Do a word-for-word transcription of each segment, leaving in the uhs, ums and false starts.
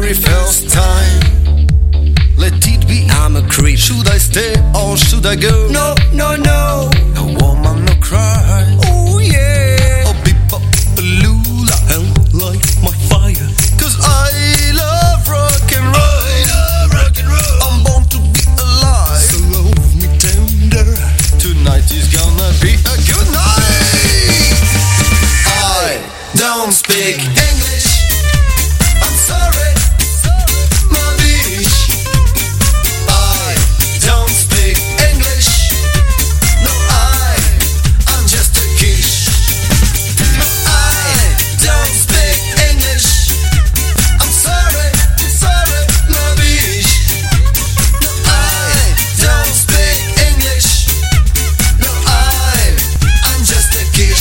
very first time. Let it be, I'm a creep. Should I stay or should I go? No, no, no. No woman, no cry. Oh yeah. Oh, people, lula, and light my fire. Cause I love rock and roll. I love rock and roll. I'm born to be alive. So love me tender. Tonight is gonna be a good night. I don't speak English. I'm sorry. My bitch. I don't speak English. No, I, I'm just a kiss. I don't speak English. I'm sorry, I'm sorry, my bitch. No, I don't speak English. No, I, I'm just a kiss.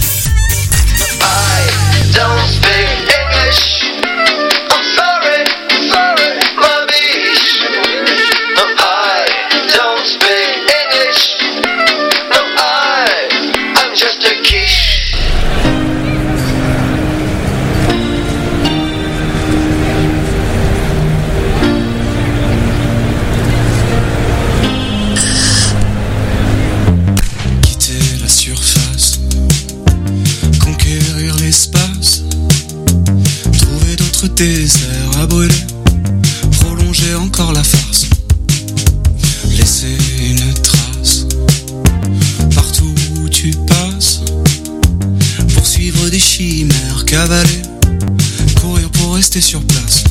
I don't speak English. I'm sorry, I'm sorry, my bitch. No, I don't speak English. No, I, I'm just a kiss. Quitter la surface, conquérir l'espace, trouver d'autres déserts à brûler, prolonger encore la farce, laisser une trace partout où tu passes, poursuivre des chimères, cavaler, courir pour rester sur place.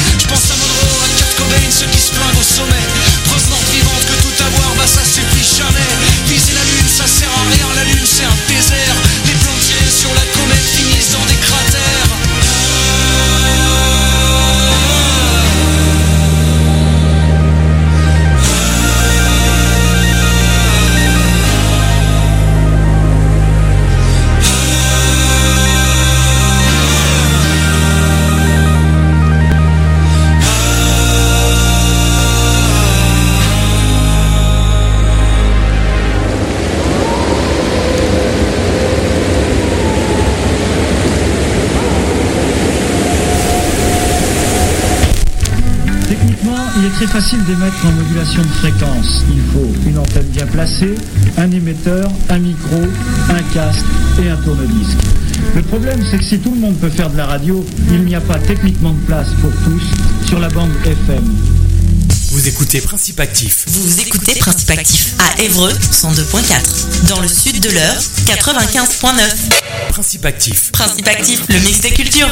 Ceux qui se plaignent au sommet, preuve morte vivante que tout avoir, bah ça suffit jamais. il est très facile d'émettre en modulation de fréquence. Il faut une antenne bien placée, un émetteur, un micro, un casque et un tourne-disque. Le problème, c'est que si tout le monde peut faire de la radio, il n'y a pas techniquement de place pour tous sur la bande F M. Vous écoutez Principe Actif. Vous écoutez Principe Actif à Évreux cent deux point quatre. Dans le sud de l'Eure, quatre-vingt-quinze point neuf. Principe Actif. Principe Actif, le mix des cultures.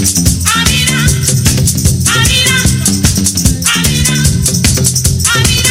I mean,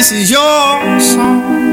This is your song.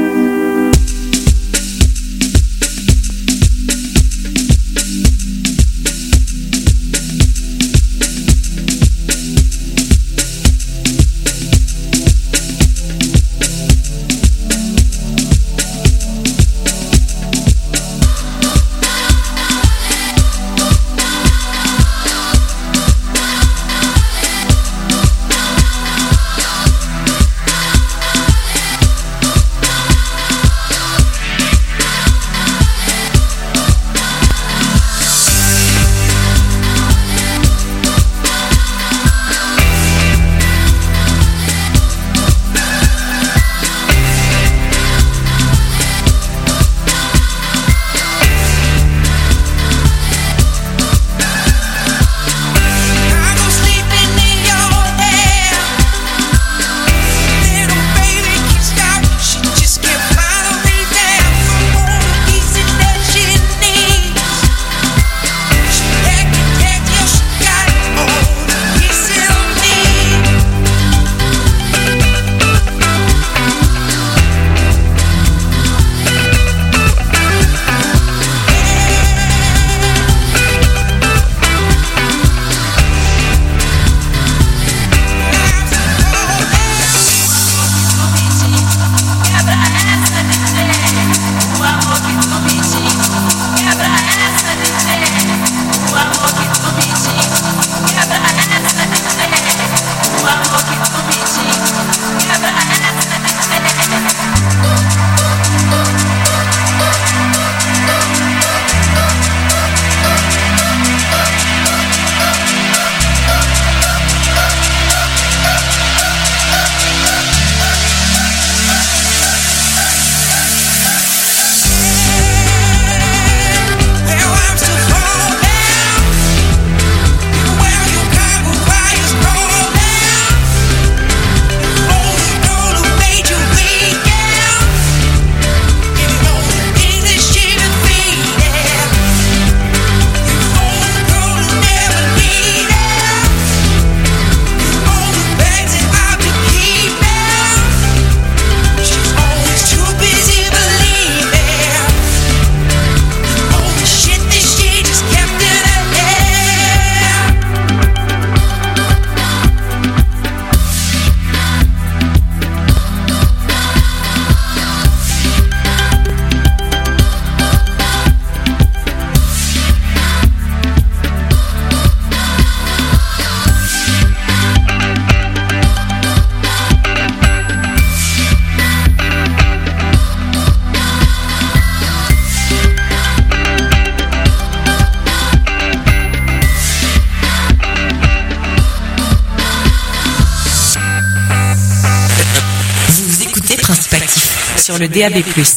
Sur le D A B plus.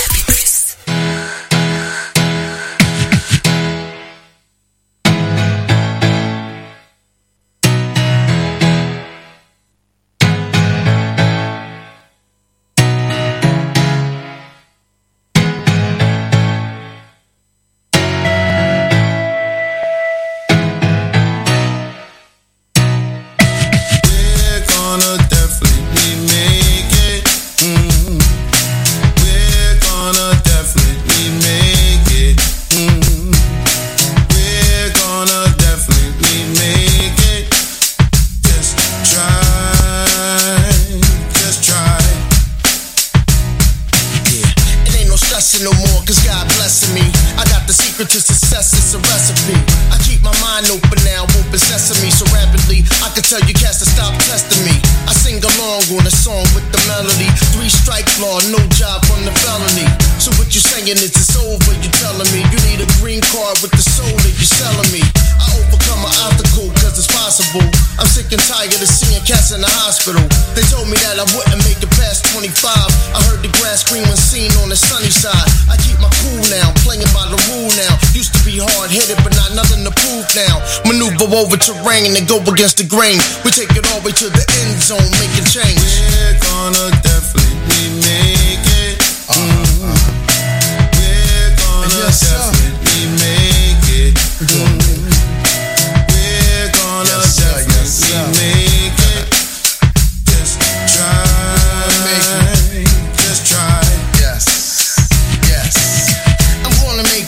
Over terrain and go against the grain. We take it all the way to the end zone, making change. We're gonna definitely make it. Mm-hmm. We're gonna yes, definitely make it. Mm-hmm. We're gonna yes, definitely yes, make it. Just try. Make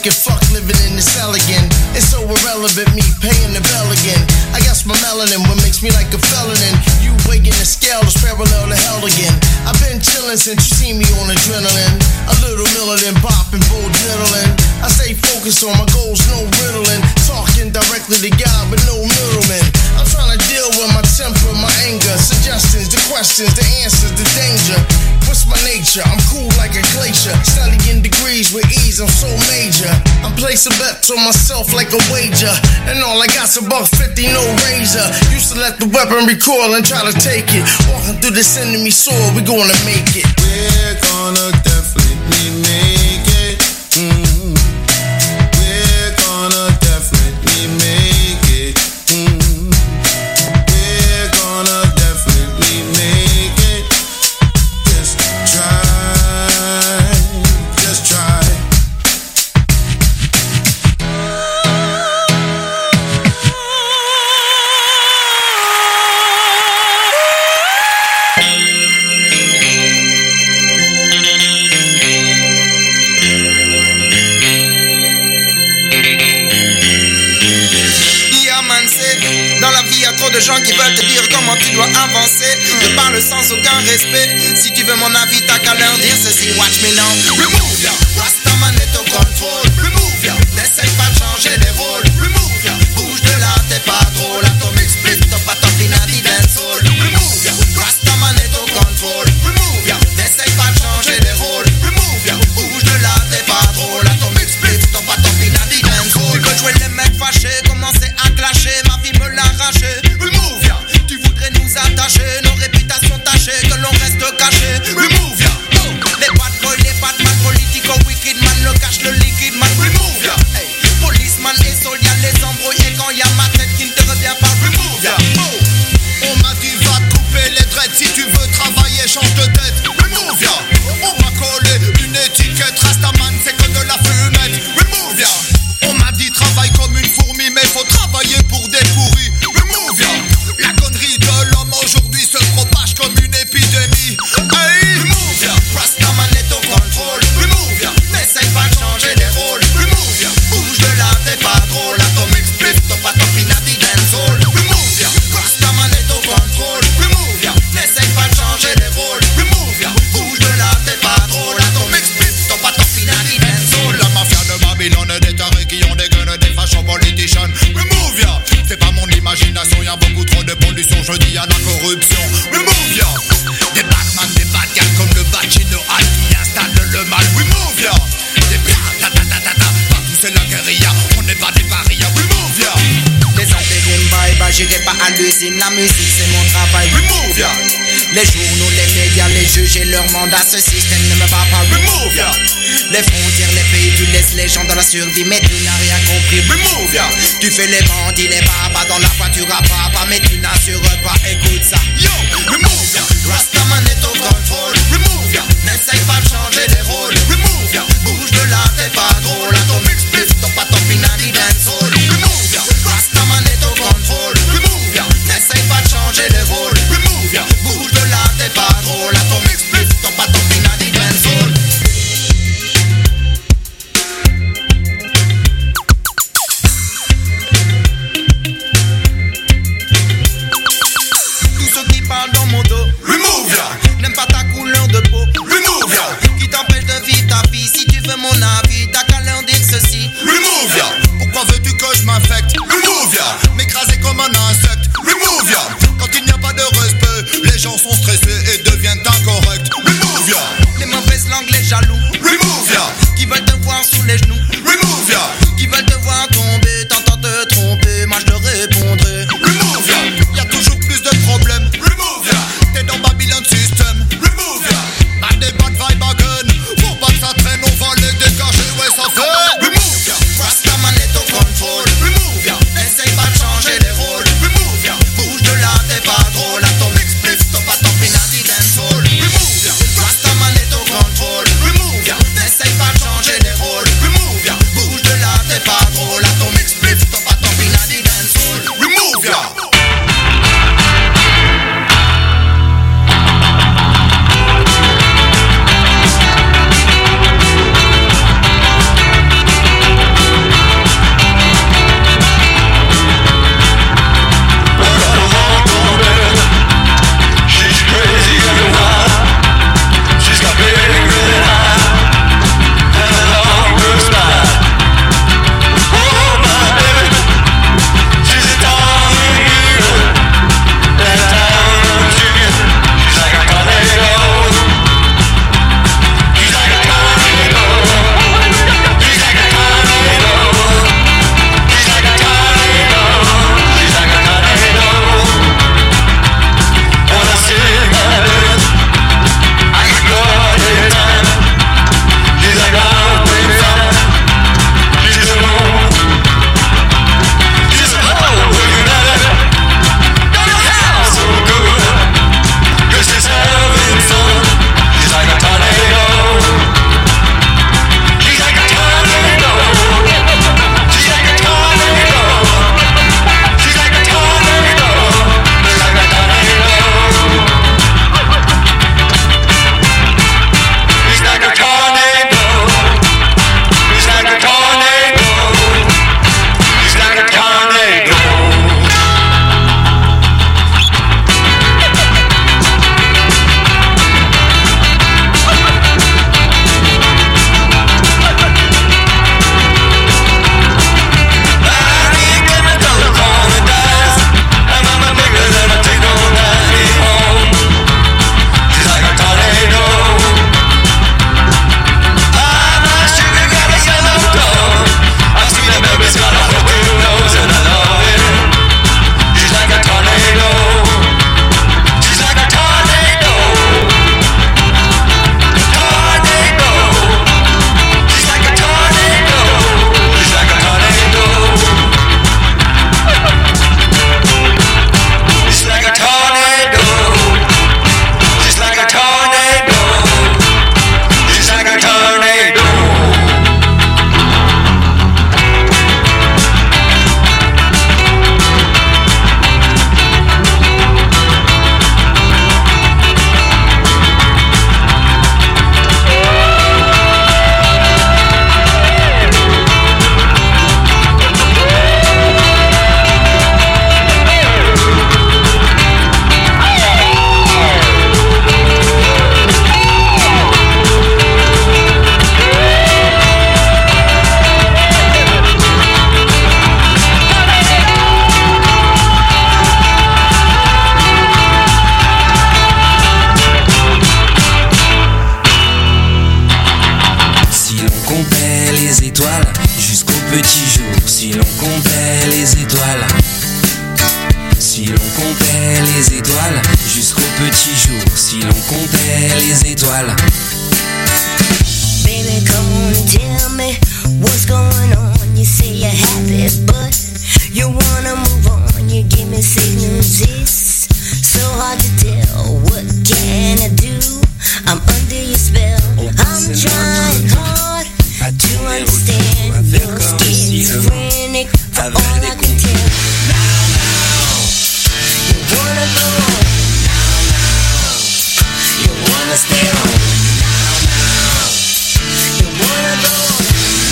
sick and fuck living in the cell again. It's so irrelevant, me paying the bell again. I guess my melanin, what makes me like a felon. You weighing the scale is parallel to hell again. I've been chillin' since you see me on adrenaline. A little militant, poppin', full diddling. I stay focused on my goals, no riddling. Talking directly to God, but no middleman. I'm trying to deal with my temper, my anger. Suggestions, the questions, the answers, the danger. What's my nature? I'm cool like a glacier. Studying degrees with ease, I'm so major. I'm placing bets on myself like a wager. And all I got's a buck fifty, no razor. Used to let the weapon recoil and try to take it. Walking through this enemy sword, we gonna make it. We're gonna definitely make it. Mm-hmm. We're gonna definitely make it. Mm-hmm. We're gonna definitely make it. Just try, just try. Trop de gens qui veulent te dire comment tu dois avancer. Je parle sans aucun respect. Si tu veux mon avis, t'as qu'à leur dire ceci. Watch me now. Remove ya. Rastaman est au contrôle. Remove ya. N'essaye pas de changer les rôles. Remove ya. Bouge de là, t'es pas drôle. Atomic split, top à top, inadi dancehall. Remove ya. Rastaman est au contrôle. Remove ya. N'essaye pas de changer les rôles. Remove ya. Bouge de là, t'es pas drôle. Atomic split, top à top, inadi dancehall. Tu veux jouer les mecs fâchés, commencer à clasher. Ma vie me l'a arraché. Remove ya. Tu voudrais nous attacher, nos réputations tachées, que l'on reste caché. Remove ya. Oh. Les bad boys, les bad man, politico, wicked man, le cash, le liquide man. Remove ya. Hey. Policeman et soldat, les embrouillés quand y a ma tête qui ne te revient pas. Remove ya. Oh. On m'a dit va te couper les dreads. Si tu veux travailler, change de tête. Remove ya. On m'a collé une étiquette. Rastaman, c'est que de la fumette. Remove ya. On m'a dit travaille comme une fourmi, mais faut travailler pour des pourris. Remove ya. La connerie de l'homme aujourd'hui se propage comme une épidémie. Hey. Remove ya. Rastaman est au contrôle. Remove ya. N'essaye pas de changer les rôles. Remove ya. Bouge de là, t'es pas drôle. Atomic split, top à top, inadi dancehall. Remove ya. Rastaman est au contrôle. Remove ya. N'essaye pas de changer les rôles. Remove ya. Bouge de là, t'es pas drôle. Atomic split, top à top, inadi dancehall. La mafia de Babylone, des tarés qui ont des gueules, des fachos politicians. Remove ya. C'est pas mon imagination, y'a beaucoup trop de pollution, je dis y'a la corruption. Remove ya. Des Batman, des bad guys comme le Bachino Hall qui installe le mal. Remove ya. Des pirates, ta ta ta ta ta. Partout c'est la guérilla, on n'est pas des parias. Remove ya. Les intérims, bye bye, j'irai pas à l'usine. La musique c'est mon travail. Remove ya. Les journaux, les médias, les juges et leur mandat, ce système ne me va pas. Remove ya. Les frontières, les pays, tu laisses les gens dans la survie, mais tu n'as rien compris. Remove ya. Tu fais les bandits, les babas dans la voiture à papa, mais tu n'assures pas, écoute ça. Yo, remove ya. Rastaman est au contrôle. Remove ya. N'essaye pas de changer les rôles. Remove ya. Bouge de là, t'es pas drôle. Atomic split, top à top, inadi dancehall. Remove ya. Rastaman est au contrôle. Remove ya. N'essaye pas de changer les rôles. Remove ya. Bouge de là, t'es pas drôle. Atomic split, top à top, inadi dancehall. Tous ceux qui parlent dans mon dos, Remove ya. n'aiment pas ta couleur de peau, Remove ya. qui t'empêche de vivre ta vie. Si tu veux mon avis, t'as qu'à leur les étoiles jusqu'au petit jour. Si l'on comptait les étoiles, si l'on comptait les étoiles jusqu'au petit jour. Si l'on comptait les étoiles. Baby, come on and tell me what's going on. You say you're happy, but you wanna move on. You give me signals, it's so hard to tell. What can I do? I'm under your spell. I'm trying hard to understand. You're schizophrenic for all I can tell. You wanna go on. You wanna stay on. You wanna go on.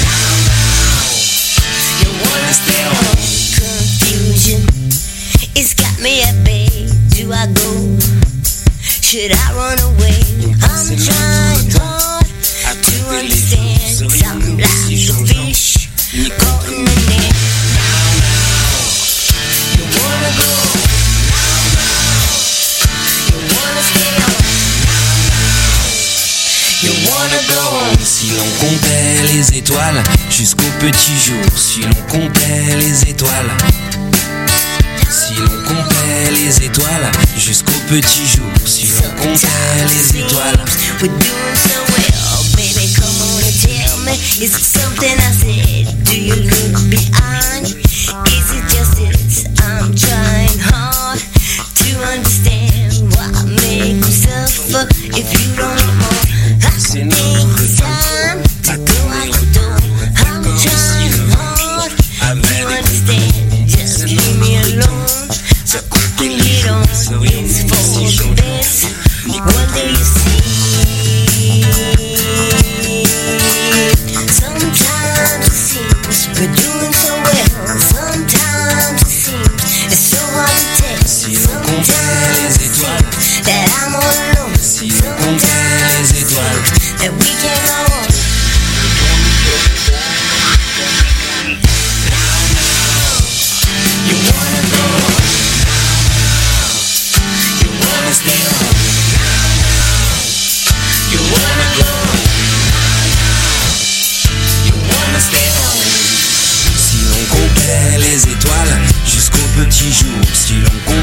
You wanna stay on. Confusion, it's got me at bay. Do I go? Should I run away? I'm trying hard to understand. I'm like a fish caught in the net. You wanna go? You wanna stay on? You wanna go on? Si l'on comptait les étoiles jusqu'au petit jour. Si l'on comptait les étoiles. Si l'on comptait les étoiles jusqu'au petit jour. Si l'on comptait les étoiles. We're doing so well, baby, come on and tell me. Is it something I said? Do you look beyond? Is it just this? I'm trying hard to understand why I make you suffer if you don't want more. I think it's time to go out the door. I'm trying hard to understand. Just leave me alone so I can get on. It's for the best. One day you see. Sometimes it seems we're doing so well. Sometimes it seems it's so hard to tell. Sometimes it seems that I'm all alone. Sometimes it seems that we can't go on. You wanna go on. You wanna stay on. You wanna go on. You wanna stay on. Si l'on comptait les étoiles jusqu'au petit jour. Si l'on comptait